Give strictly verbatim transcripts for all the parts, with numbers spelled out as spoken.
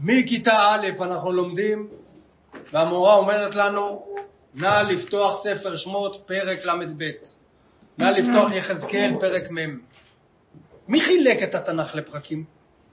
מכיתה א' אנחנו לומדים, והמורה אומרת לנו, נא לפתוח ספר שמות פרק למד ב', נא לפתוח יחזקאל פרק מ'. מי חילק את התנ"ך לפרקים?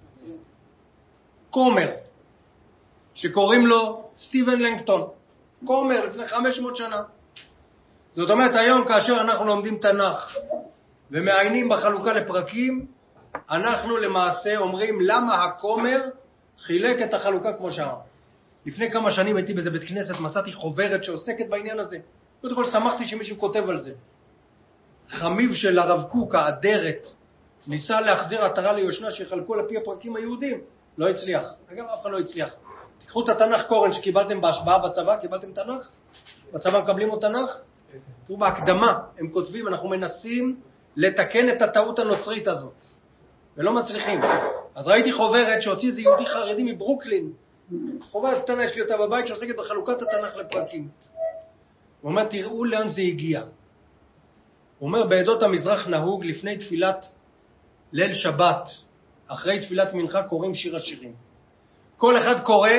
קומר, שקוראים לו סטיבן לנגטון. קומר לפני חמש מאות שנה. זאת אומרת, היום כאשר אנחנו לומדים תנ"ך ומעיינים בחלוקה לפרקים, אנחנו למעשה אומרים למה הקומר חילק את החלוקה כמו שאמר. לפני כמה שנים הייתי באיזה בית כנסת, מצאתי חוברת שעוסקת בעניין הזה. קודם כל שמחתי שמישהו כותב על זה. חמיו של הרב קוק, האדרת, ניסה להחזיר עטרה ליושנה שיחלקו על פי הפרקים היהודים. לא הצליח. אגב, אף אחד לא הצליח. תיקחו את התנ"ך קורן שקיבלתם בהשבעה בצבא, קיבלתם תנ"ך? בצבא מקבלים עוד תנ"ך? תראו, בהקדמה הם כותבים, אנחנו מנסים לתקן את הטעות הנוצרית הזאת, ולא מצליחים. אז ראיתי חוברת שהוציא איזה יהודי חרדי מברוקלין, חוברת קטנה, יש לי אותה בבית, שעוסקת בחלוקת התנ"ך לפרקים. הוא אומר, תראו לאן זה הגיע. הוא אומר, בעדות המזרח נהוג לפני תפילת ליל שבת, אחרי תפילת מנחה קוראים שיר השירים. כל אחד קורא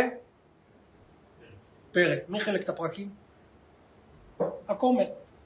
פרק. מי חלק את הפרקים? הקומר.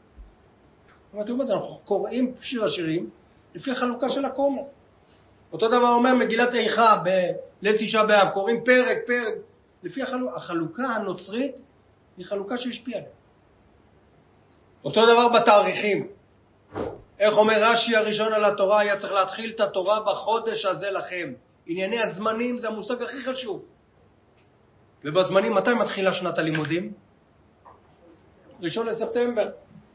אנחנו קוראים שיר השירים לפי החלוקה של הקומר. אותו דבר אומר מגילת איכה בליל תשעה באב, קוראים פרק, פרק. לפי החלוקה, החלוקה הנוצרית היא חלוקה שהשפיעה עליה. אותו דבר בתאריכים. איך אומר רש"י הראשון על התורה, היה צריך להתחיל את התורה בחודש הזה לכם. ענייני הזמנים זה המושג הכי חשוב. ובזמנים, מתי מתחילה שנת הלימודים? ראשון לספטמבר.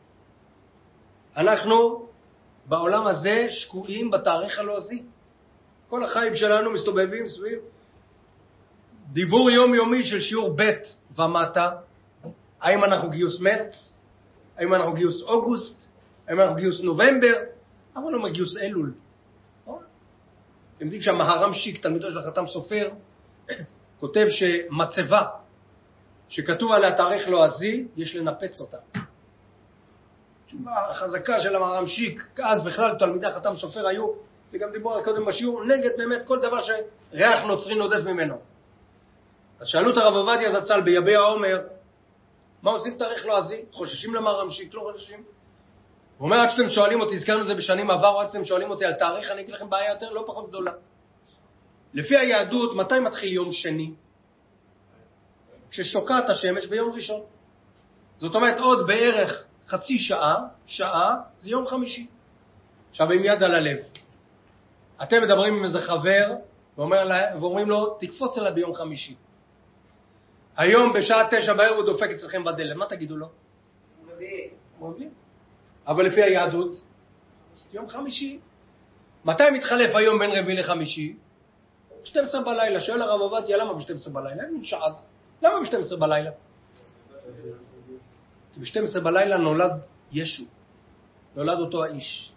אנחנו בעולם הזה שקועים בתאריך הלועזי. כל החיים שלנו מסתובבים סביב דיבור יומיומי של שיעור ב' ומטה. האם אנחנו גיוס מרץ? האם אנחנו גיוס אוגוסט? האם אנחנו גיוס נובמבר? אבל לא מגיוס אלול. אתם יודעים שהמהר"ם שיק, תלמידו של החתם סופר, כותב שמצבה שכתוב עליה תאריך לועזי, יש לנפץ אותה. תשובה חזקה של המהר"ם שיק, אז בכלל תלמידי החתם סופר היו, וגם דיבור קודם בשיעור, נגד באמת כל דבר שריח נוצרי נודף ממנו. אז שאלו את הרב עובדיה זצ"ל ביביע העומר, מה עושים תאריך לועזי? חוששים למהר"ם שיק? לא חוששים. הוא אומר, עד שאתם שואלים אותי, הזכרנו את זה בשנים עבר, עד שאתם שואלים אותי על תאריך, אני אגיד לכם בעיה יותר, לא פחות גדולה. לפי היהדות, מתי מתחיל יום שני? כששוקעת השמש ביום ראשון. זאת אומרת, עוד בערך חצי שעה, שעה, זה יום חמישי. עכשיו, עם יד על הלב. אתם מדברים עם איזה חבר, ואומר לה, ואומרים לו, תקפוץ עליו ביום חמישי. היום בשעה תשע בערב הוא דופק אצלכם בדלת. מה תגידו לו? הוא מביא. הוא מביא. אבל לפי היהדות, יום חמישי. מתי מתחלף היום בין רביעי לחמישי? שתים עשרה בלילה. שואל הרב עובדיה, למה ב-שתים עשרה בלילה? אין שעה זו. למה ב-שתים עשרה בלילה? כי ב-שתים עשרה בלילה נולד ישו. נולד אותו האיש.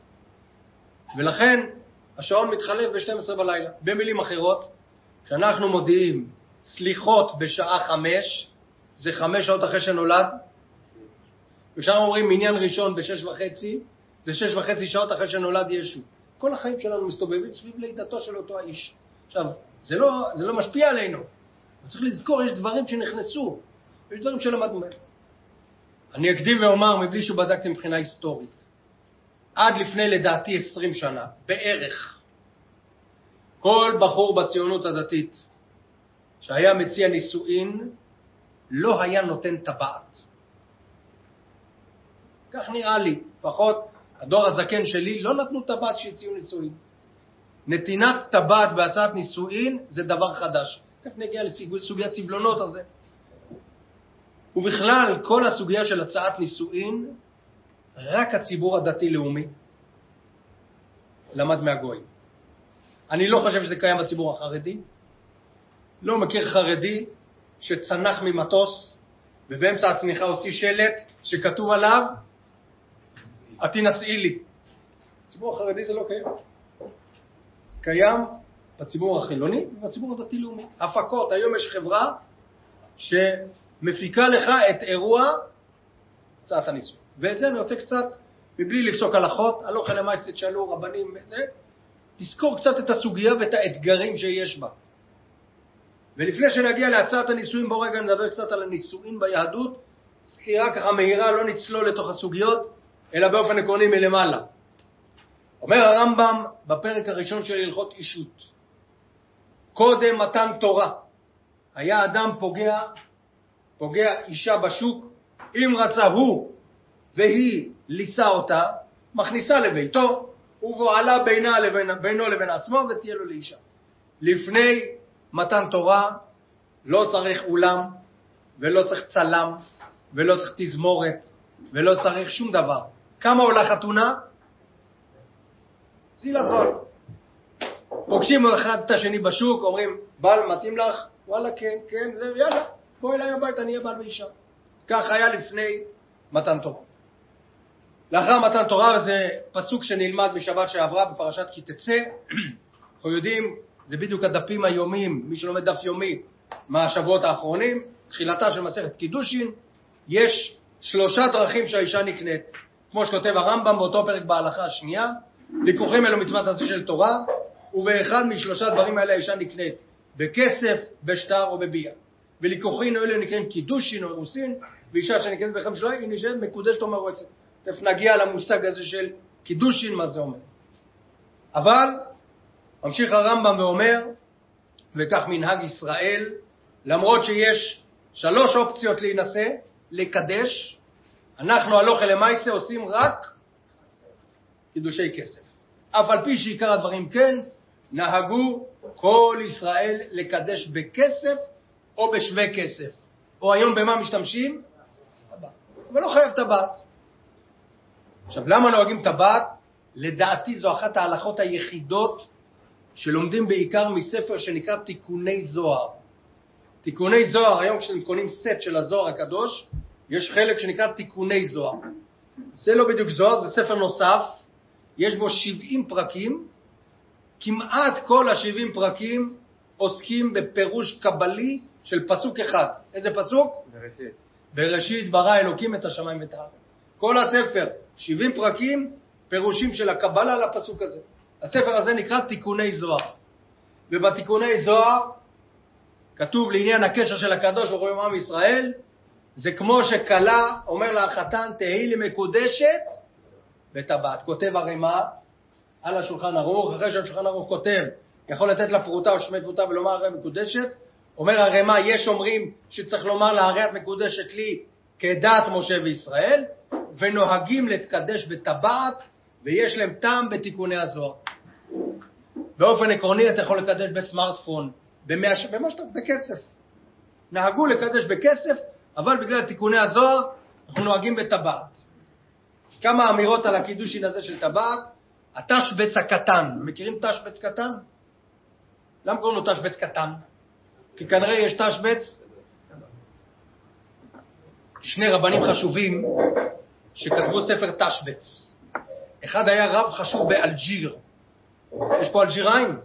ולכן השעון מתחלף ב-שתים עשרה בלילה. במילים אחרות, כשאנחנו מודיעים סליחות בשעה חמש, זה חמש שעות אחרי שנולד. וכשאנחנו אומרים מניין ראשון בשש וחצי, זה שש וחצי שעות אחרי שנולד ישו. כל החיים שלנו מסתובבים סביב לידתו של אותו האיש. עכשיו, זה לא, זה לא משפיע עלינו. צריך לזכור, יש דברים שנכנסו, יש דברים שלמדנו מהם. אני אקדים ואומר, מבלי שבדקתי מבחינה היסטורית, עד לפני לדעתי עשרים שנה, בערך, כל בחור בציונות הדתית שהיה מציע נישואין, לא היה נותן טבעת. כך נראה לי, לפחות הדור הזקן שלי, לא נתנו טבעת שהציעו נישואין. נתינת טבעת בהצעת נישואין זה דבר חדש. כך נגיע לסוגיית סבלונות הזה. ובכלל, כל הסוגיה של הצעת נישואין, רק הציבור הדתי-לאומי למד מהגויים. אני לא חושב שזה קיים בציבור החרדי. לא מכיר חרדי שצנח ממטוס, ובאמצע הצניחה הוציא שלט שכתוב עליו, את תנשאי לי. בציבור החרדי זה לא קיים. קיים בציבור החילוני ובציבור הדתי-לאומי. הפקות, היום יש חברה שמפיקה לך את אירוע הצעת הנישואין. ואת זה אני רוצה קצת, מבלי לפסוק הלכות, הלכה למעשה שאלו רבנים וזה, לזכור קצת את הסוגיה ואת האתגרים שיש בה. ולפני שנגיע להצעת הנישואים, בואו רגע נדבר קצת על הנישואים ביהדות, סקירה ככה מהירה, לא נצלול לתוך הסוגיות, אלא באופן עקרוני מלמעלה. אומר הרמב"ם בפרק הראשון של הלכות אישות, קודם מתן תורה, היה אדם פוגע, פוגע אישה בשוק, אם רצה הוא והיא ליסה אותה, מכניסה לביתו, ובועלה בינה לבין, בינו לבין עצמו ותהיה לו לאישה. לפני מתן תורה לא צריך אולם, ולא צריך צלם, ולא צריך תזמורת, ולא צריך שום דבר. כמה עולה חתונה? זיל הזול. פוגשים אחד את השני בשוק, אומרים, בעל מתאים לך? וואלה כן, כן, זה, יאללה, בוא אליי הביתה, אני אהיה בעל ואישה. כך היה לפני מתן תורה. לאחר מתן תורה, זה פסוק שנלמד בשבת שעברה בפרשת כי תצא. אנחנו יודעים, זה בדיוק הדפים היומיים, מי שלומד דף יומי מהשבועות האחרונים, תחילתה של מסכת קידושין, יש שלושה דרכים שהאישה נקנית. כמו שכותב הרמב"ם באותו פרק בהלכה השנייה, לקוחים אלו מצוות עשה של תורה, ובאחד משלושה דברים האלה האישה נקנית, בכסף, בשטר או בביאה. ולקוחים אלו נקראים קידושין או אירוסין, ואישה שנקנית באחד משלושה, היא נשארת מקודשת או מאורסת. תכף נגיע למושג הזה של קידושין, מה זה אומר. אבל, ממשיך הרמב"ם ואומר, וכך מנהג ישראל, למרות שיש שלוש אופציות להינשא, לקדש, אנחנו הלוך אל המעשה עושים רק קידושי כסף. אף על פי שעיקר הדברים כן, נהגו כל ישראל לקדש בכסף או בשווה כסף. או היום במה משתמשים? טבעת. אבל לא חייב טבעת. עכשיו, למה נוהגים טבעת? לדעתי זו אחת ההלכות היחידות שלומדים בעיקר מספר שנקרא תיקוני זוהר. תיקוני זוהר, היום כשאתם קונים סט של הזוהר הקדוש, יש חלק שנקרא תיקוני זוהר. זה לא בדיוק זוהר, זה ספר נוסף, יש בו שבעים פרקים, כמעט כל ה-שבעים פרקים עוסקים בפירוש קבלי של פסוק אחד. איזה פסוק? בראשית. בראשית ברא אלוקים את השמיים ואת הארץ. כל הספר, שבעים פרקים, פירושים של הקבלה לפסוק הזה. הספר הזה נקרא תיקוני זוהר. ובתיקוני זוהר כתוב לעניין הקשר של הקדוש ברוך הוא עם עם ישראל, זה כמו שכלה אומר לה החתן, תהי לי מקודשת בטבעת. כותב הרמ"א על השולחן ערוך, אחרי שהשולחן ערוך כותב, יכול לתת לה פרוטה או שמי פרוטה ולומר הרי מקודשת, אומר הרמ"א, יש אומרים שצריך לומר לה הרי את מקודשת לי כדעת משה וישראל, ונוהגים להתקדש בטבעת, ויש להם טעם בתיקוני הזוהר. באופן עקרוני אתה יכול לקדש בסמארטפון, במש... במה שאתה, בכסף. נהגו לקדש בכסף, אבל בגלל תיקוני הזוהר, אנחנו נוהגים בטבעת. כמה אמירות על הקידושין הזה של טבעת. התשבץ הקטן, מכירים תשבץ קטן? למה קוראים לו תשבץ קטן? כי כנראה יש תשבץ. שני רבנים חשובים שכתבו ספר תשבץ. אחד היה רב חשוב באלג'יר. יש פה אלג'יראים?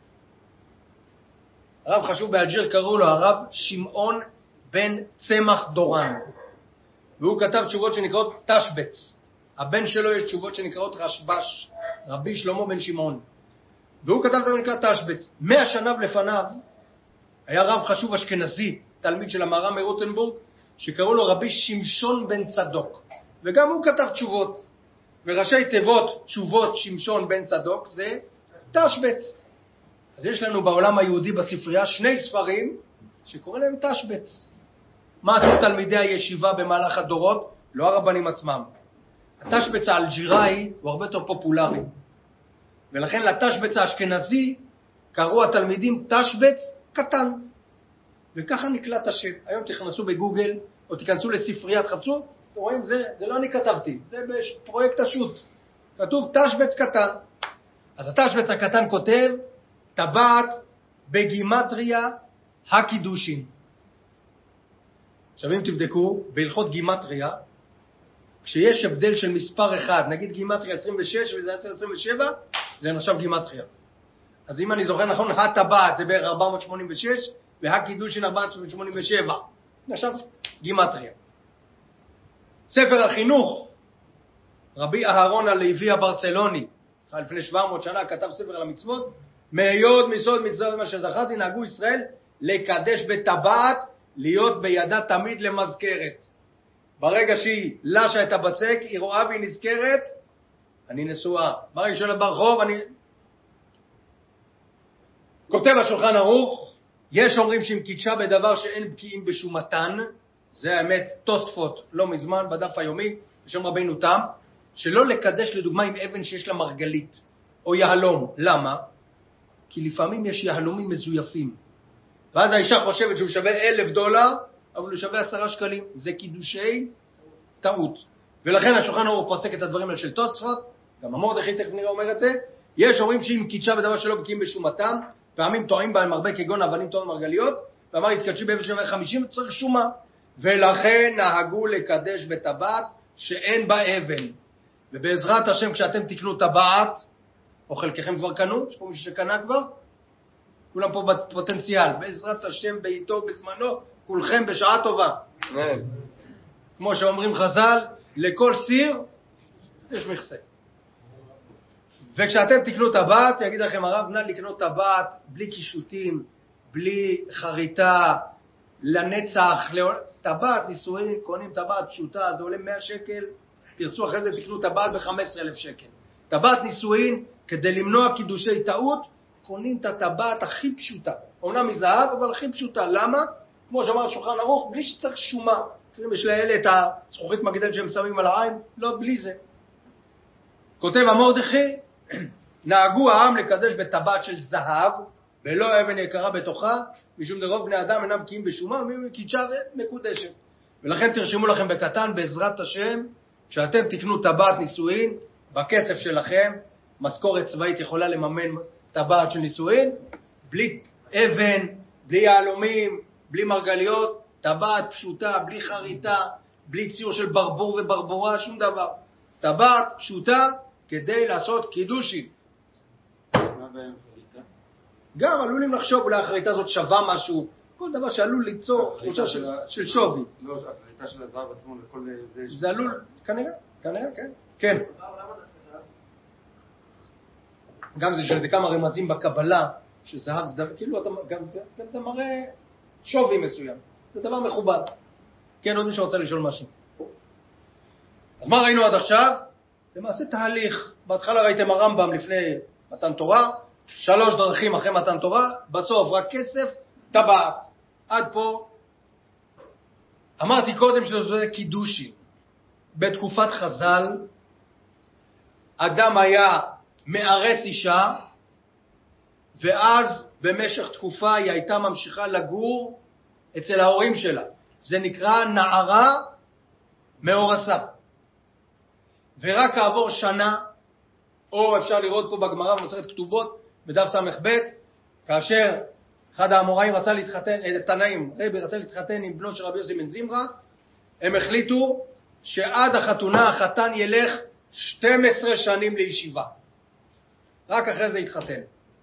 הרב חשוב באלג'יר קראו לו הרב שמעון בן צמח דורן. והוא כתב תשובות שנקראות תשבץ. הבן שלו יש תשובות שנקראות רשבש, רבי שלמה בן שמעון. והוא כתב זה נקרא תשבץ. מאה שנה לפניו היה רב חשוב אשכנזי, תלמיד של המהר"ם מרוטנבורג, שקראו לו רבי שמשון בן צדוק. וגם הוא כתב תשובות. וראשי תיבות תשובות שמשון בן צדוק זה תשבץ. אז יש לנו בעולם היהודי בספרייה שני ספרים שקוראים להם תשבץ. מה עשו תלמידי הישיבה במהלך הדורות? לא הרבנים עצמם. התשבץ האלג'יראי הוא הרבה יותר פופולרי. ולכן לתשבץ האשכנזי קראו התלמידים תשבץ קטן. וככה נקלט השם. היום תכנסו בגוגל או תיכנסו לספרייה, תחפשו, אתם רואים, זה, זה לא אני כתבתי, זה בפרויקט השו"ת. כתוב תשבץ קטן. אז התשבץ הקטן כותב, טבעת בגימטריה הקידושין. עכשיו אם תבדקו, בהלכות גימטריה, כשיש הבדל של מספר אחד, נגיד גימטריה עשרים ושש וזה יצא עשרים ושבע, זה נחשב גימטריה. אז אם אני זוכר נכון, הטבעת זה בערך ארבע מאות שמונים ושש, והקידושין ארבע מאות שמונים ושבע. נחשב גימטריה. ספר החינוך, רבי אהרון הלוי הברצלוני, לפני שבע מאות שנה כתב ספר על המצוות, מהיות מסוד מצוות מה שזכרתי, נהגו ישראל לקדש בטבעת, להיות בידה תמיד למזכרת. ברגע שהיא לשה את הבצק, היא רואה והיא נזכרת, אני נשואה. ברגע שלה ברחוב, אני... כותב השולחן ערוך, יש אומרים שאם קידשה בדבר שאין בקיאים בשומתן, זה האמת תוספות לא מזמן בדף היומי, בשם רבינו תם, שלא לקדש לדוגמה עם אבן שיש לה מרגלית, או יהלום. למה? כי לפעמים יש יהלומים מזויפים. ואז האישה חושבת שהוא שווה אלף דולר, אבל הוא שווה עשרה שקלים. זה קידושי טעות. ולכן השולחן ערוך פוסק את הדברים האלה של תוספות, גם המרדכי תכף נראה אומר את זה. יש אומרים שאם קידשה בדבר שלא בקיאים בשומתן, פעמים טועים בהם הרבה כגון אבנים טועים מרגליות, ואמר התקדשי באבן שווה חמישים, צריך שומה. ולכן נהגו לקדש בטבעת שאין בה אבן. ובעזרת השם כשאתם תקנו טבעת, או חלקכם כבר קנו, יש פה מישהו שקנה כבר, כולם פה בפוטנציאל, בעזרת השם בעיתו בזמנו, כולכם בשעה טובה. כמו שאומרים חז"ל, לכל סיר יש מכסה. וכשאתם תקנו טבעת, יגיד לכם הרב, נא לקנות טבעת בלי קישוטים, בלי חריטה, לנצח, טבעת נישואין, קונים טבעת פשוטה, זה עולה מאה שקל, תרצו אחרי זה תקנו טבעת ב-חמישה עשר אלף שקל. טבעת נישואין, כדי למנוע קידושי טעות, קונים את הטבעת הכי פשוטה. אומנם מזהב, אבל הכי פשוטה. למה? כמו שאמר שולחן ערוך, בלי שצריך שומה. קוראים יש לאלה את הזכוכית מגדל שהם שמים על העין, לא בלי זה. כותב המרדכי, נהגו העם לקדש בטבעת של זהב, ולא אבן יקרה בתוכה, משום דרוב בני אדם אינם בקיאים בשומה, ומי קידשה ומקודשת. ולכן תרשמו לכם בקטן, בעזרת השם, שאתם תקנו טבעת נישואין, בכסף שלכם, משכורת צבאית יכולה לממן טבעת של נישואין, בלי אבן, בלי יהלומים, בלי מרגליות, טבעת פשוטה, בלי חריטה, בלי ציור של ברבור וברבורה, שום דבר. טבעת פשוטה כדי לעשות קידושין. מה בהם חריטה? גם עלולים לחשוב, אולי החריטה הזאת שווה משהו, כל דבר שעלול ליצור תחושה של, של שווי. לא, החריטה של הזהב עצמו לכל זה... זה עלול, כנראה, כנראה, כן. כן. גם זה שזה כמה רמזים בקבלה, שזהב זה דבר, כאילו אתה, גם זה, גם אתה מראה שווי מסוים. זה דבר מכובד. כן, עוד מי שרוצה לשאול משהו. אז מה ראינו עד עכשיו? למעשה תהליך. בהתחלה ראיתם הרמב"ם לפני מתן תורה, שלוש דרכים אחרי מתן תורה, בסוף רק כסף, טבעת. עד פה. אמרתי קודם שזה קידושין. בתקופת חז"ל, אדם היה מארס אישה, ואז במשך תקופה היא הייתה ממשיכה לגור אצל ההורים שלה. זה נקרא נערה מאורסה. ורק כעבור שנה, או אפשר לראות פה בגמרא במסכת כתובות, בדף סמך ב', כאשר אחד האמוראים רצה להתחתן, תנאים, רבי רצה להתחתן עם בנו של רבי יוסי בן זמרה, הם החליטו שעד החתונה החתן ילך שתים עשרה שנים לישיבה. רק אחרי זה התחתן.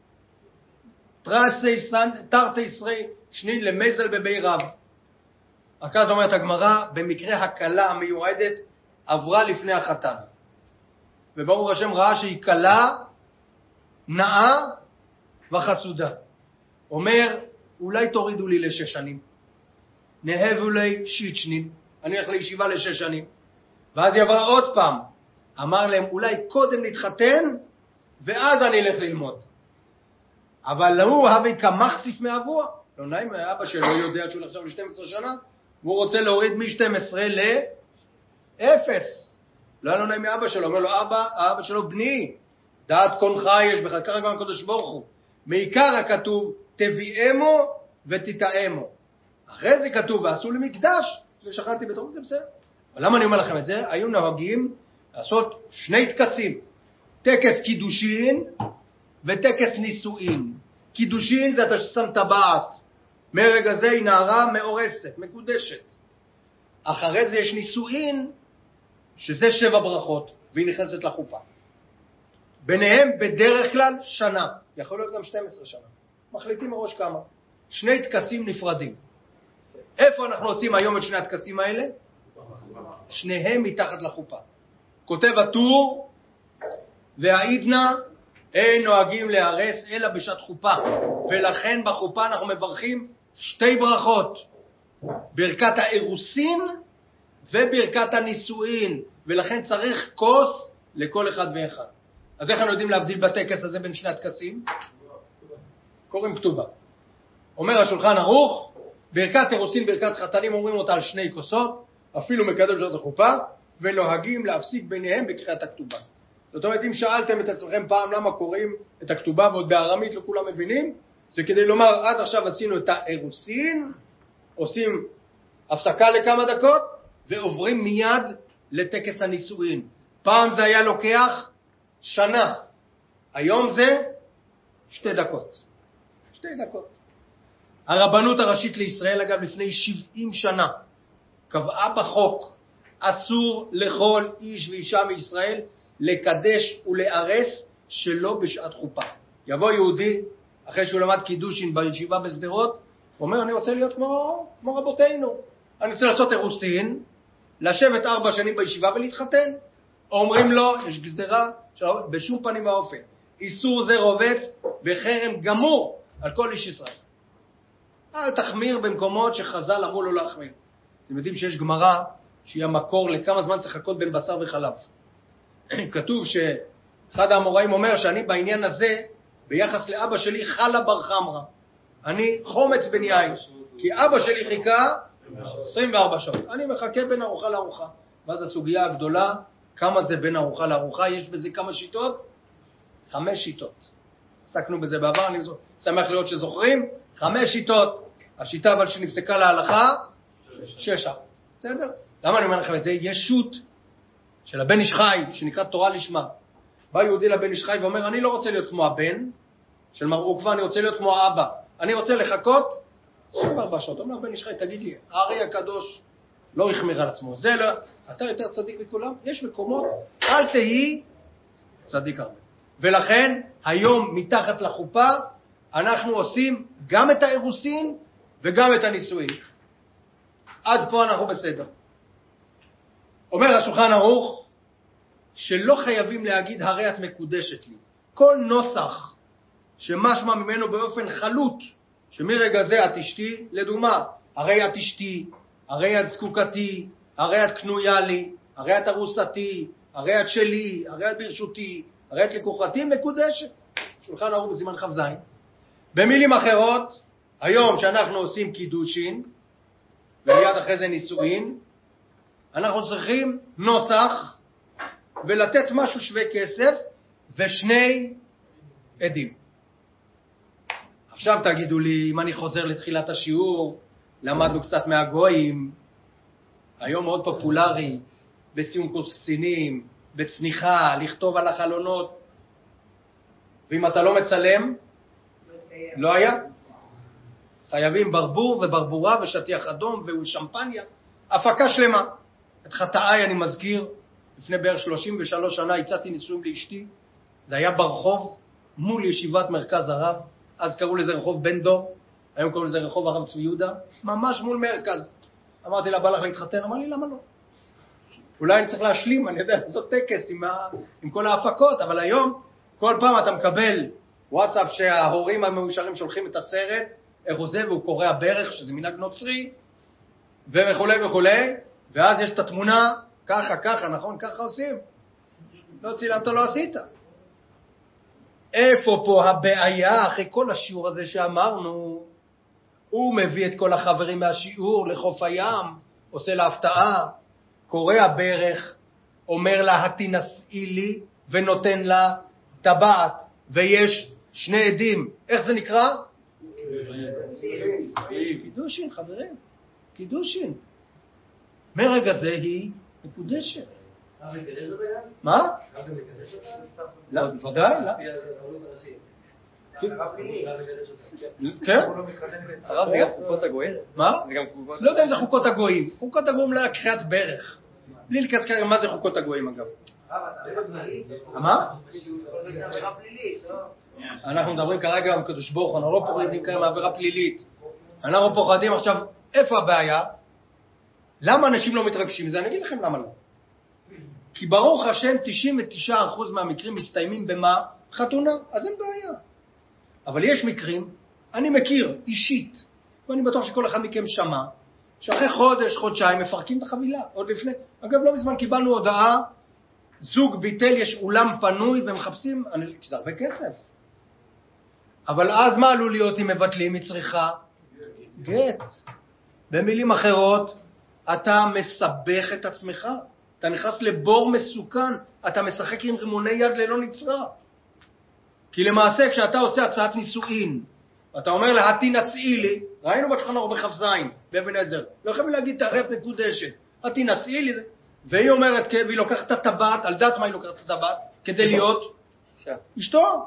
תרתי ישרי שני למזל בבי רב. הכאז אומרת הגמרא, במקרה הקלה המיועדת עברה לפני החתן. וברוך השם ראה שהיא קלה, נאה וחסודה. אומר, אולי תורידו לי לשש שנים. נהבו לי שיט שנים. אני הולך לישיבה לשש שנים. ואז היא עברה עוד פעם. אמר להם, אולי קודם נתחתן, ואז אני אלך ללמוד. אבל הוא הווי כמחסיף מאבוע. לא נעים, האבא שלו יודע שהוא לחשב ל-שתים עשרה שנה, והוא רוצה להוריד מ-שתים עשרה ל-אפס. לא היה לו נעים מאבא שלו, אומר לו, אבא, האבא שלו בני, דעת קונך יש בך, ככה גם הקדוש ברוך הוא. מעיקר הכתוב, תביאמו ותתאמו. אחרי זה כתוב, ועשו לי מקדש, ושחטתי בתור, זה בסדר. אבל למה אני אומר לכם את זה? היו נוהגים לעשות שני טקסים. טקס קידושין וטקס נישואין. קידושין זה אתה ששם טבעת. מרגע זה היא נערה מאורסת, מקודשת. אחרי זה יש נישואין, שזה שבע ברכות, והיא נכנסת לחופה. ביניהם בדרך כלל שנה. יכול להיות גם שתים עשרה שנה. מחליטים מראש כמה. שני טקסים נפרדים. איפה אנחנו עושים היום את שני הטקסים האלה? שניהם מתחת לחופה. כותב הטור, והעידנה אין נוהגים להרס אלא בשעת חופה, ולכן בחופה אנחנו מברכים שתי ברכות, ברכת האירוסין וברכת הנישואין, ולכן צריך כוס לכל אחד ואחד. אז איך אנחנו יודעים להבדיל בטקס הזה בין שני הטקסים? קוראים כתובה. אומר השולחן ערוך, ברכת אירוסין, ברכת חתנים, אומרים אותה על שני כוסות, אפילו מקדש את החופה, ונוהגים להפסיק ביניהם בקריאת הכתובה. זאת אומרת, אם שאלתם את עצמכם פעם למה קוראים את הכתובה, ועוד בארמית לא כולם מבינים, זה כדי לומר, עד עכשיו עשינו את האירוסין, עושים הפסקה לכמה דקות, ועוברים מיד לטקס הנישואין. פעם זה היה לוקח שנה, היום זה שתי דקות. שתי דקות. הרבנות הראשית לישראל, אגב, לפני שבעים שנה, קבעה בחוק, אסור לכל איש ואישה מישראל לקדש ולארס שלא בשעת חופה. יבוא יהודי, אחרי שהוא למד קידושין בישיבה בסדרות, הוא אומר, אני רוצה להיות כמו, כמו רבותינו. אני רוצה לעשות אירוסין, לשבת ארבע שנים בישיבה ולהתחתן. אומרים לו, יש גזרה, בשום פנים ואופן. איסור זה רובץ בחרם גמור על כל איש ישראל. אל תחמיר במקומות שחז"ל אמרו לו להחמיר. אתם יודעים שיש גמרא שהיא המקור לכמה זמן צריך לחכות בין בשר וחלב. כתוב שאחד האמוראים אומר שאני בעניין הזה, ביחס לאבא שלי חלה בר חמרה. אני חומץ בן יין, כי אבא שלי חיכה עשרים וארבע שעות. אני מחכה בין ארוחה לארוחה. ואז הסוגיה הגדולה, כמה זה בין ארוחה לארוחה, יש בזה כמה שיטות? חמש שיטות. עסקנו בזה בעבר, אני שמח להיות שזוכרים. חמש שיטות. השיטה אבל שנפסקה להלכה, שש שעות. בסדר? למה אני אומר לכם את זה? יש שו"ת של הבן איש חי, שנקרא תורה לשמה. בא יהודי לבן איש חי ואומר, אני לא רוצה להיות כמו הבן של מר עוקבא, אני רוצה להיות כמו האבא. אני רוצה לחכות עשרים וארבע שעות. אומר בן איש חי, תגיד לי, הארי הקדוש לא החמיר על עצמו. זה לא, אתה יותר צדיק מכולם? יש מקומות, אל תהי צדיק הרבה. ולכן, היום מתחת לחופה, אנחנו עושים גם את האירוסין וגם את הנישואין. עד פה אנחנו בסדר. אומר השולחן ערוך, שלא חייבים להגיד הרי את מקודשת לי. כל נוסח שמשמע ממנו באופן חלוט, שמרגע זה את אשתי, לדוגמה, הרי את אשתי, הרי את זקוקתי, הרי את קנויה לי, הרי את ארוסתי, הרי את שלי, הרי את ברשותי, הרי את לקוחתי, מקודשת. שולחן ערוך בסימן כ"ז. במילים אחרות, היום שאנחנו עושים קידושין, ומיד אחרי זה נישואין, אנחנו צריכים נוסח ולתת משהו שווה כסף ושני עדים. עכשיו תגידו לי, אם אני חוזר לתחילת השיעור, למדנו קצת מהגויים, היום מאוד פופולרי, בסיום קורס קצינים, בצניחה, לכתוב על החלונות, ואם אתה לא מצלם, לא היה. חייבים ברבור וברבורה ושטיח אדום ושמפניה, הפקה שלמה. את חטאי אני מזכיר, לפני בערך שלושים ושלוש שנה הצעתי נישואים לאשתי, זה היה ברחוב מול ישיבת מרכז הרב, אז קראו לזה רחוב בן דור, היום קראו לזה רחוב הרב צבי יהודה, ממש מול מרכז. אמרתי לה, בא לך להתחתן? אמר לי, למה לא? אולי אני צריך להשלים, אני יודע, לעשות טקס עם, ה... עם כל ההפקות, אבל היום כל פעם אתה מקבל וואטסאפ שההורים המאושרים שולחים את הסרט, איך הוא זה, והוא קורא ברך, שזה מנהג נוצרי, וכו' וכו', ואז יש את התמונה, ככה, ככה, נכון? ככה עושים. לא צילמת, לא עשית. איפה פה הבעיה, אחרי כל השיעור הזה שאמרנו, הוא מביא את כל החברים מהשיעור לחוף הים, עושה לה הפתעה, קורא הברך, אומר לה, התנסי לי, ונותן לה טבעת, ויש שני עדים. איך זה נקרא? קידושין, חברים. קידושין. מרגע זה היא מקודשת. מה? לא, ודאי, לא. כן? הרב זה גם חוקות הגויים? מה? לא יודע אם זה חוקות הגויים. חוקות הגויים לא קריאת ברך. בלי לקצר, מה זה חוקות הגויים אגב? מה? אנחנו מדברים כרגע עם קדוש ברוך הוא, אנחנו לא פוחדים כרגע מעבירה פלילית. אנחנו פוחדים עכשיו, איפה הבעיה? למה אנשים לא מתרגשים מזה? אני אגיד לכם למה לא. כי ברוך השם תשעים ותשעה אחוז מהמקרים מסתיימים במה? חתונה, אז אין בעיה. אבל יש מקרים, אני מכיר אישית, ואני בטוח שכל אחד מכם שמע, שאחרי חודש, חודשיים, מפרקים את החבילה, עוד לפני. אגב, לא מזמן קיבלנו הודעה, זוג ביטל, יש אולם פנוי, ומחפשים, אני, זה הרבה כסף. אבל אז מה עלול להיות אם מבטלים? היא צריכה גט. במילים אחרות, אתה מסבך את עצמך, אתה נכנס לבור מסוכן, אתה משחק עם רימוני יד ללא נצרה. כי למעשה כשאתה עושה הצעת נישואין, אתה אומר לה, תינשאי לי, ראינו בשולחן ערוך בכ"ז, באבן עזר, לא יכולים להגיד תערף מקודשת, תינשאי לי, והיא אומרת, והיא לוקחת את הטבעת, על דעת מה היא לוקחת את הטבעת, כדי להיות אשתו.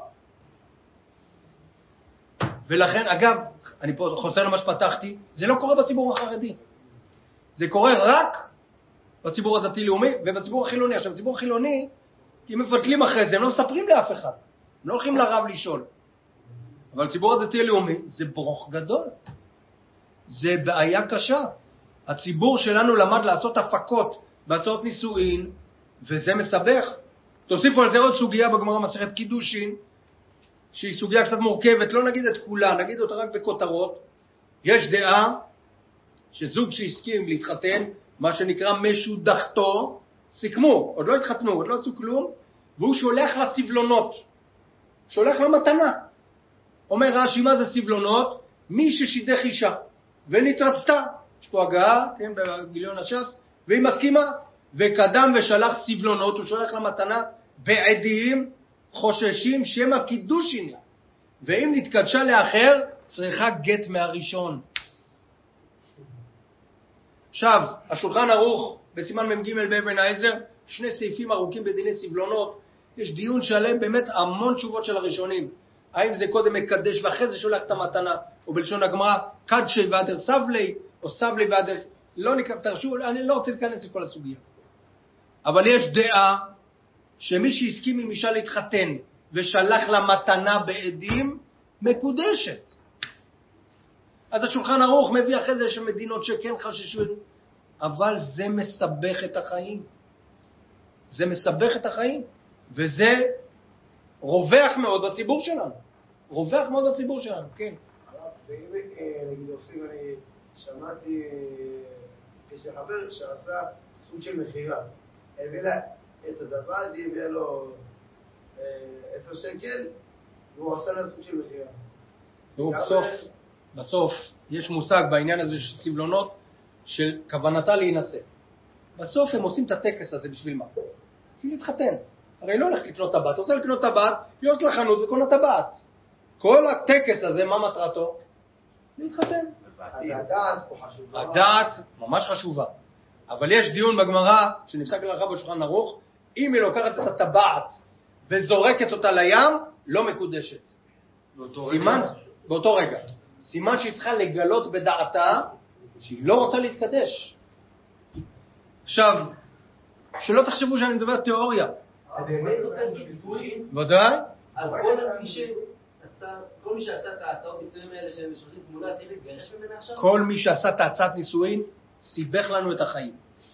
ולכן, אגב, אני פה חוזר למה שפתחתי, זה לא קורה בציבור החרדי. זה קורה רק בציבור הדתי-לאומי ובציבור החילוני. עכשיו, בציבור החילוני, אם מבטלים אחרי זה, הם לא מספרים לאף אחד. הם לא הולכים לרב לשאול. אבל בציבור הדתי-לאומי זה ברוך גדול. זה בעיה קשה. הציבור שלנו למד לעשות הפקות בהצעות נישואין, וזה מסבך. תוסיפו על זה עוד סוגיה בגמרא מסכת קידושין, שהיא סוגיה קצת מורכבת, לא נגיד את כולה, נגיד אותה רק בכותרות. יש דעה שזוג שהסכים להתחתן, מה שנקרא משודחתו, סיכמו, עוד לא התחתנו, עוד לא עשו כלום, והוא שולח לה סבלונות, שולח לה מתנה. אומר רש"י, מה זה סבלונות? מי ששידך אישה ונתרצתה, יש פה הגעה, כן, בגיליון הש"ס, והיא מסכימה, וקדם ושלח סבלונות, הוא שולח לה מתנה בעדים, חוששים שמא קידושין לה, ואם נתקדשה לאחר, צריכה גט מהראשון. עכשיו, השולחן ערוך בסימן מ"ג באבן העזר, שני סעיפים ארוכים בדיני סבלונות, יש דיון שלם, באמת המון תשובות של הראשונים, האם זה קודם מקדש ואחרי זה שולח את המתנה, או בלשון הגמרא, קדשי ועדר סבלי, או סבלי ועדר, לא נקרא, תרשו, אני לא רוצה להיכנס לכל הסוגיה. אבל יש דעה, שמי שהסכים עם אישה להתחתן, ושלח לה מתנה בעדים, מקודשת. אז השולחן ערוך מביא אחרי זה שמדינות שכן חששו, אבל זה מסבך את החיים. זה מסבך את החיים, וזה רווח מאוד בציבור שלנו. רווח מאוד בציבור שלנו, כן. ואם נגיד עושים, אני שמעתי, יש לי חבר שעשה סוג של מחירה, הביא לה את הדבר, הביא לו עשר שקל, והוא עשה לה סוג של מחירה. בסוף, בסוף יש מושג בעניין הזה של סבלונות, של כוונתה להינשא. בסוף הם עושים את הטקס הזה בשביל מה? בשביל להתחתן. הרי לא הולכת לקנות טבעת, רוצה לקנות טבעת, להיות לחנות וקונה טבעת. כל הטקס הזה, מה מטרתו? להתחתן. הדעת פה חשובה. הדעת ממש חשובה. אבל יש דיון בגמרא, שנפסק להלכה בשולחן ערוך, אם היא לוקחת את הטבעת וזורקת אותה לים, לא מקודשת. סימן, באותו רגע. סימן שהיא צריכה לגלות בדעתה שהיא לא רוצה להתקדש. עכשיו, שלא תחשבו שאני מדבר תיאוריה. ודאי? אז כל מי שעשה את ההצעות נישואין האלה שהם שולחים תמונה, צריך להתגרש ממנה עכשיו? כל מי שעשה את ההצעת נישואין, סיבך לנו את החיים.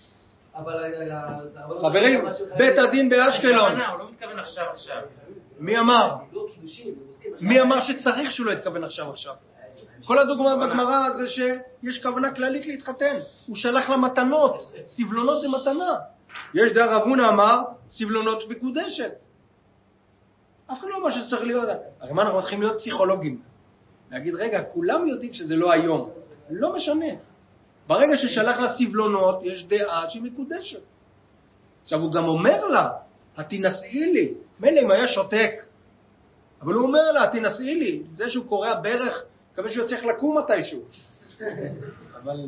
חברים, בית הדין באשקלון. הוא לא מתכוון עכשיו עכשיו. מי אמר? מי אמר שצריך שהוא לא יתכוון עכשיו עכשיו? כל הדוגמה בגמרא זה שיש כוונה כללית להתחתן. הוא שלח לה מתנות. סבלונות זה מתנה. יש דעה רב הונא אמר, סבלונות מקודשת. אף אחד לא אומר שצריך להיות. הרי מה אנחנו מתחילים להיות פסיכולוגים? להגיד, רגע, כולם יודעים שזה לא היום. לא משנה. ברגע ששלח לה סבלונות, יש דעה שהיא מקודשת. עכשיו, הוא גם אומר לה, תינשאי לי. מילא אם היה שותק. אבל הוא אומר לה, תינשאי לי. זה שהוא קורא ברך, מקווה שהוא צריך לקום מתישהו. אבל...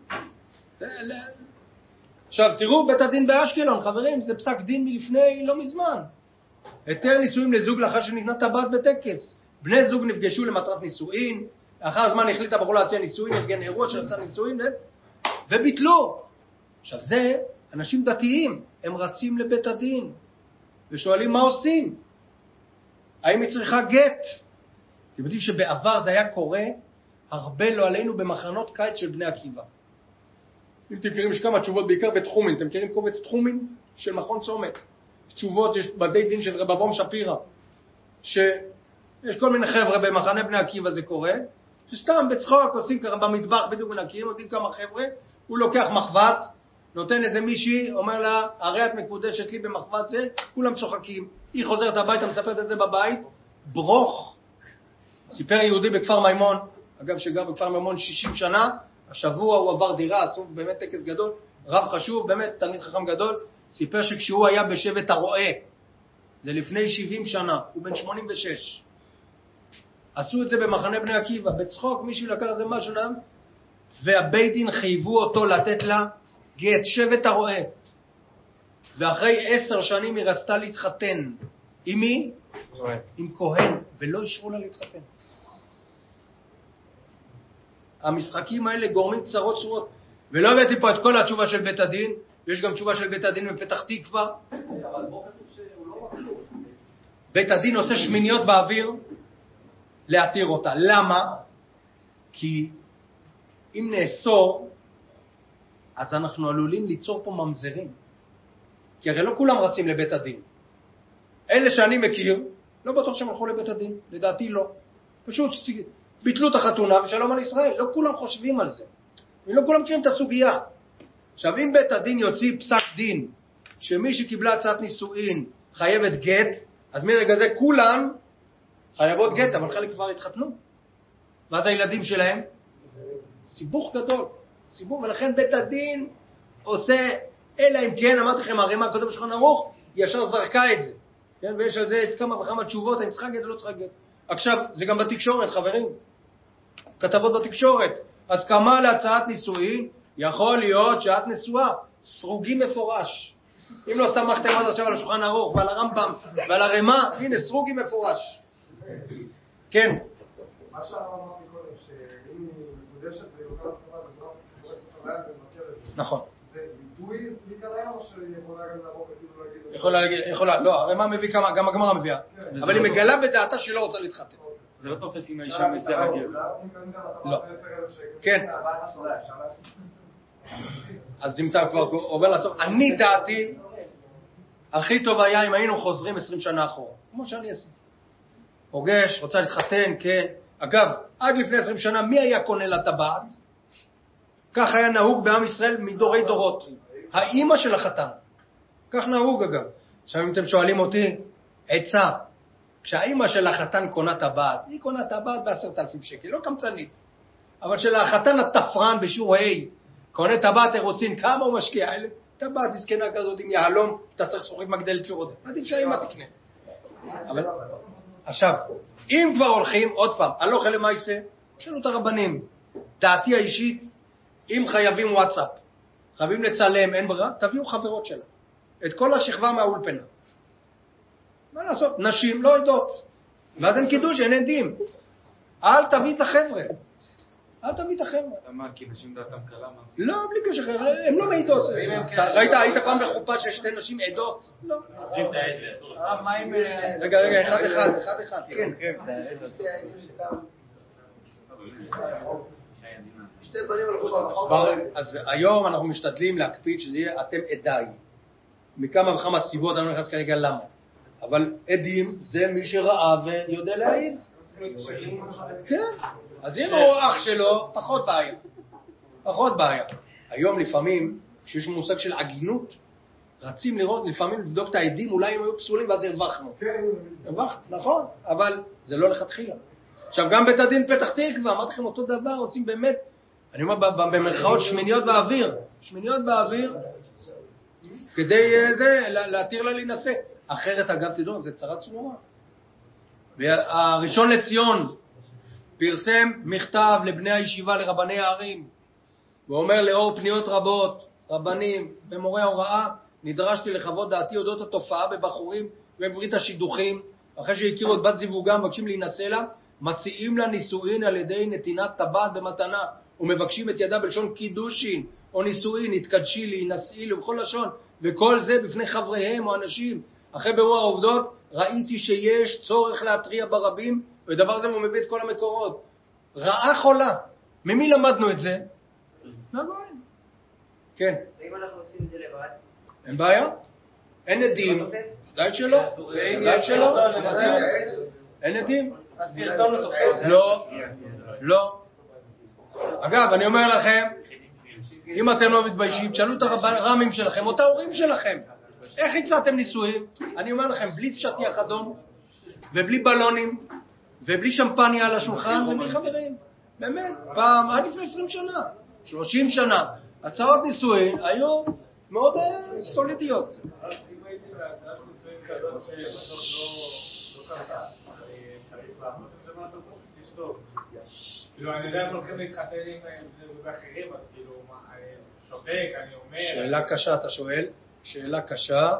עכשיו, תראו, בית הדין באשקלון, חברים, זה פסק דין מלפני לא מזמן. היתר נישואים לזוג לאחר שניתנה טבעת בטקס. בני זוג נפגשו למטרת נישואין, לאחר הזמן החליט הבחור להציע נישואין, ארגן אירוע שרצה נישואין, וביטלו. עכשיו זה, אנשים דתיים, הם רצים לבית הדין, ושואלים מה עושים? האם היא צריכה גט? אתם יודעים שבעבר זה היה קורה, הרבה לא עלינו במחנות קיץ של בני עקיבא. אם אתם מכירים, יש כמה תשובות, בעיקר בתחומין, אתם מכירים קובץ תחומין של מכון צומת. תשובות, יש בתי דין של רב אברהם שפירא, שיש כל מיני חבר'ה במחנה בני עקיבא זה קורה, שסתם בצחוק עושים ככה במטבח בדיוק מנקים, יודעים כמה חבר'ה, הוא לוקח מחבת, נותן איזה מישהי, אומר לה, הרי את מקודשת לי במחבת זה, כולם צוחקים, היא חוזרת הביתה, מספרת את זה בבית, ברוך. סיפר יהודי בכפר מימון, אגב שגר בכפר מימון שישים שנה, השבוע הוא עבר דירה, עשו באמת טקס גדול, רב חשוב, באמת תלמיד חכם גדול, סיפר שכשהוא היה בשבט הרועה, זה לפני שבעים שנה, הוא בן שמונים ושש, עשו את זה במחנה בני עקיבא, בצחוק מישהו לקח איזה משהו נם, והבית דין חייבו אותו לתת לה גט, שבט הרועה. ואחרי עשר שנים היא רצתה להתחתן. עם מי? עם כהן, ולא אישרו לה להתחתן. המשחקים האלה גורמים צרות צורות, ולא הבאתי פה את כל התשובה של בית הדין, יש גם תשובה של בית הדין בפתח תקווה. אבל בוא כתוב שהוא לא מקשור. בית הדין עושה שמיניות באוויר להתיר אותה. למה? כי אם נאסור, אז אנחנו עלולים ליצור פה ממזרים. כי הרי לא כולם רצים לבית הדין. אלה שאני מכיר, לא בטוח שהם הלכו לבית הדין, לדעתי לא. פשוט ביטלו את החתונה ושלום על ישראל, לא כולם חושבים על זה. ולא כולם מכירים את הסוגיה. עכשיו, אם בית הדין יוציא פסק דין, שמי שקיבלה הצעת נישואין חייבת גט, אז מרגע זה כולם חייבות גט, אבל חלק כבר התחתנו. ואז הילדים שלהם, סיבוך גדול, סיבוך, ולכן בית הדין עושה, אלא אם כן, אמרתי לכם, הרמ"א כותב בשולחן ערוך, ישר זרקה את זה. כן? ויש על זה כמה וכמה תשובות, אני צריכה גט או לא צריכה גט. עכשיו, זה גם בתקשורת, חברים. כתבות בתקשורת. הסכמה להצעת נישואין, יכול להיות שאת נשואה, סרוגי מפורש. אם לא שמחתם עד עכשיו על השולחן ערוך ועל הרמב"ם ועל הרמ"א, הנה, סרוגי מפורש. כן. מה שהרב אמרתי קודם, שאם היא מקודשת ולוקחת חובה, אז לא קוראת את הלילה ומכיר את זה. נכון. זה ביטוי בלי כליה או שהיא יכולה גם לעבור וכאילו להגיד? יכולה להגיד, יכולה, לא, הרמ"א מביא כמה, גם הגמרא מביאה. אבל היא מגלה בדעתה שלא רוצה להתחתן. זה לא תופס עם האישה מצא הגר. לא. כן. אז אם אתה כבר עובר לסוף, אני דעתי, הכי טוב היה אם היינו חוזרים עשרים שנה אחורה, כמו שאני עשיתי. פוגש, רוצה להתחתן, כן. אגב, עד לפני עשרים שנה, מי היה קונה לטבעת? כך היה נהוג בעם ישראל מדורי דורות. האמא של החתן. כך נהוג אגב. עכשיו אם אתם שואלים אותי, עצה, כשהאמא של החתן קונה טבעת, היא קונה טבעת בעשרת אלפים שקל, לא קמצנית. אבל שלחתן התפרן בשיעור ה' קונה טבעת אירוסין, כמה הוא משקיע? טבעת מסכנה כזאת עם יהלום, אתה צריך זכוכית מגדלת לראות. עדיף שהאמא תקנה. אבל עכשיו, אם כבר הולכים, עוד פעם, הלוך אלה מייסה, יש לנו את הרבנים. דעתי האישית, אם חייבים וואטסאפ, חייבים לצלם, אין ברירה, תביאו חברות שלה. את כל השכבה מהאולפנה. מה לעשות? נשים לא יודעות. ואז אין קידוש, אין עדים. אל תביא את החבר'ה. אל תביא את החבר'ה. למה? כי נשים דעתם קלה? לא, בלי קשר, הן לא מעידות. ראית, היית פעם בחופה שיש שתי נשים עדות? לא. רגע, רגע, אחד אחד, אחד אחד, כן. שתי בנים הלכו ברחוב. אז היום אנחנו משתדלים להקפיד שזה יהיה אתם עדיי. מכמה וכמה סיבות, אני לא נכנס כרגע למה. אבל עדים זה מי שראה ויודע להעיד. כן. אז אם הוא אח שלו, פחות בעיה. פחות בעיה. היום לפעמים, כשיש מושג של עגינות, רצים לראות, לפעמים לבדוק את העדים, אולי הם היו פסולים ואז הרווחנו. הרווחנו, נכון, אבל זה לא לכתחילה. עכשיו גם בית הדין פתח תקווה, אמרתי לכם אותו דבר, עושים באמת, אני אומר במרכאות שמיניות באוויר, שמיניות באוויר, כדי זה, להתיר לה להינשא. אחרת אגב תדעו, זה צרת צרורה. והראשון לציון פרסם מכתב לבני הישיבה, לרבני הערים, ואומר לאור פניות רבות, רבנים ומורי ההוראה, נדרשתי לחוות דעתי אודות התופעה בבחורים ובברית השידוכים, אחרי שהכירו את בת זיווגם, מבקשים להינשא לה, מציעים לה נישואין על ידי נתינת טבעת במתנה, ומבקשים את ידה בלשון קידושין או נישואין, התקדשי לי, נשאי לי, ובכל לשון, וכל זה בפני חבריהם או אנשים. אחרי בירור העובדות, ראיתי שיש צורך להטריע ברבים, ודבר זה הוא מביא את כל המקורות. רעה חולה. ממי למדנו את זה? מהגויים. כן. ואם אנחנו עושים את זה לבד? אין בעיה. אין עדים. די שלא. די שלא. אין עדים. לא. לא. אגב, אני אומר לכם, אם אתם לא מתביישים, תשאלו את הרמים שלכם, או את ההורים שלכם. איך הצעתם נישואים? אני אומר לכם, בלי שטיח אדום, ובלי בלונים, ובלי שמפניה על השולחן, ובלי חברים. באמת, פעם, עד לפני עשרים שנה, שלושים שנה, הצעות נישואים היו מאוד סולידיות. אם הייתי בהצעת נישואים כזאת שבסוף לא קרתה, צריך לעשות את זה משהו לשתוק. כאילו, אני יודע איך הולכים להתחתן עם אחרים, אז כאילו, שותק, אני אומר... שאלה קשה, אתה שואל. שאלה קשה.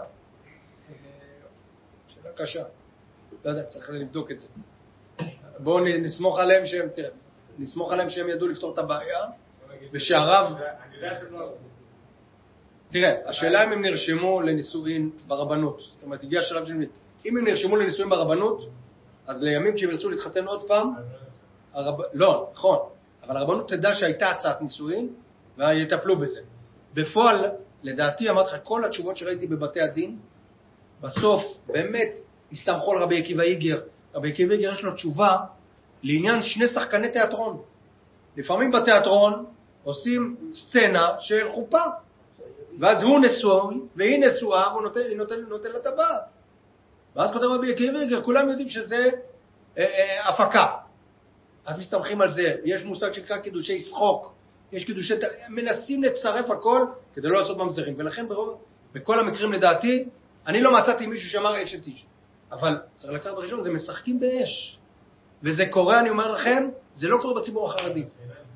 שאלה קשה. לא יודע, צריך לבדוק את זה. בואו נסמוך עליהם שהם, תראה, נסמוך עליהם שהם ידעו לפתור את הבעיה, ושהרב... אני יודע שהם לא... תראה, השאלה אם הם נרשמו לנישואין ברבנות. זאת אומרת, הגיע השלב של... אם הם נרשמו לנישואין ברבנות, אז לימים כשהם ירצו להתחתן עוד פעם, הרב... לא, נכון, אבל הרבנות תדע שהייתה הצעת נישואין, ויטפלו בזה. בפועל, לדעתי, אמרתי לך, כל התשובות שראיתי בבתי הדין, בסוף, באמת, הסתמכו על רבי עקיבא איגר. רבי עקיבא איגר יש לו תשובה לעניין שני שחקני תיאטרון. לפעמים בתיאטרון עושים סצנה של חופה, ואז הוא נשוי, והיא נשואה, והוא נותן, נותן, נותן לה טבעת. ואז כותב רבי עקיבא איגר, כולם יודעים שזה אה, אה, הפקה. אז מסתמכים על זה. יש מושג שנקרא קידושי שחוק. יש קידושי, מנסים לצרף הכל כדי לא לעשות ממזרים. ולכן ברוב, בכל המקרים לדעתי, אני לא מצאתי מישהו שאמר אשת איש. אבל צריך לקחת בראשון, זה משחקים באש. וזה קורה, אני אומר לכם, זה לא קורה בציבור החרדי.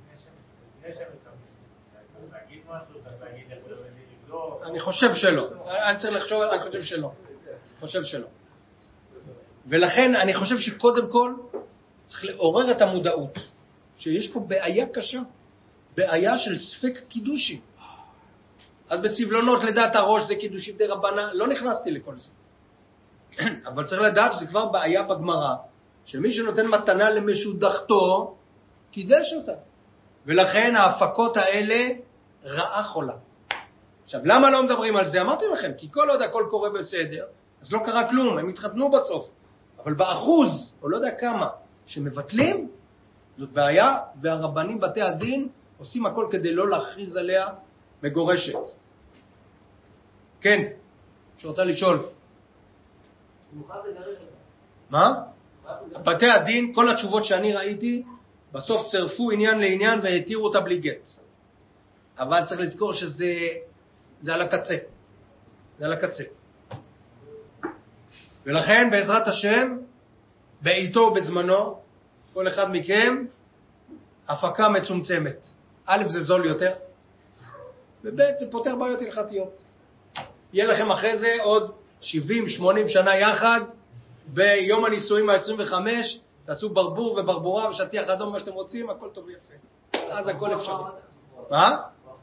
אני חושב שלא. אני צריך לחשוב, אני חושב שלא. חושב שלא. ולכן אני חושב שקודם כל צריך לעורר את המודעות, שיש פה בעיה קשה, בעיה של ספק קידושי. אז בסבלונות לדעת הראש זה קידושי די רבנה, לא נכנסתי לכל זה. אבל צריך לדעת שזה כבר בעיה בגמרא, שמי שנותן מתנה למשודחתו, קידש אותה. ולכן ההפקות האלה רעה חולה. עכשיו, למה לא מדברים על זה? אמרתי לכם, כי כל עוד הכל קורה בסדר, אז לא קרה כלום, הם התחתנו בסוף. אבל באחוז, או לא יודע כמה, שמבטלים, זאת בעיה, והרבנים בתי הדין עושים הכל כדי לא להכריז עליה מגורשת. כן, שרוצה לשאול. מה? בתי הדין, כל התשובות שאני ראיתי, בסוף צרפו עניין לעניין והתירו אותה בלי גט. אבל צריך לזכור שזה זה על הקצה. זה על הקצה. ולכן בעזרת השם, בעיתו ובזמנו, כל אחד מכם, הפקה מצומצמת. א' זה זול יותר, וב' זה פותר בעיות הלכתיות. יהיה לכם אחרי זה עוד שבעים שמונים שנה יחד, ביום הנישואים ה-עשרים וחמש, תעשו ברבור וברבורה ושטיח אדום, מה שאתם רוצים, הכל טוב יפה. אז הכל אפשרי. מה?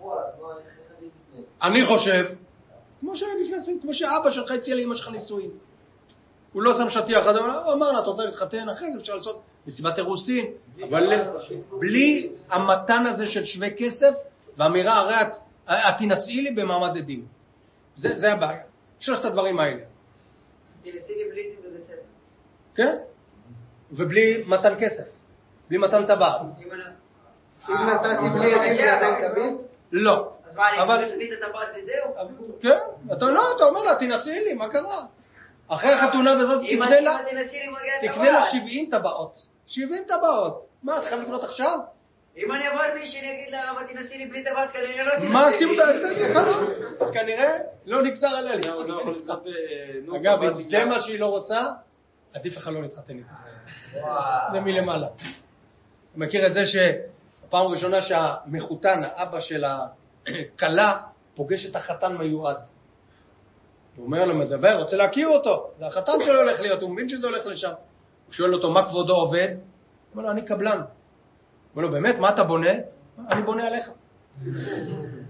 אני חושב, כמו שלפני, כמו שאבא שלך הציע לאמא שלך נישואים. הוא לא שם שטיח אדום, הוא אמר לה, אתה רוצה להתחתן, אחרי זה אפשר לעשות מסיבת אירוסין, אבל בלי המתן הזה של שווה כסף, והאמירה, הרי את, את תנסי לי במעמד עדים. זה, זה הבעיה. שלושת הדברים האלה. תנסי לי בלי זה בסדר. כן? ובלי מתן כסף. בלי מתן טבעת. אם נתתי בלי עדים זה עדיין קביל? לא. אז מה, אני אבל... מביא את הטבעת וזהו? כן, אתה לא, אתה אומר לה, תנסי לי, מה קרה? אחרי החתונה וזאת תקנה לה, תקנה לה שבעים טבעות. שבעים טבעות. מה, אתה חייב לקנות עכשיו? אם אני אבוא על מישהי, אני אגיד לה, אבל תנסי לי בלי טבעת, כנראה לא תנסי לי. מה עושים אותה? אז כנראה לא נקצר עליה. אגב, אם זה מה שהיא לא רוצה, עדיף לך לא להתחתן איתה. זה מלמעלה. אני מכיר את זה שהפעם הראשונה שהמחותן, האבא של הכלה, פוגש את החתן מיועד. הוא אומר לו, מדבר, רוצה להכיר אותו. זה החתן שלו הולך להיות, הוא מבין שזה הולך לשם. הוא שואל אותו, מה כבודו עובד? הוא אומר לו, אני קבלן. הוא אומר לו, באמת, מה אתה בונה? אני בונה עליך.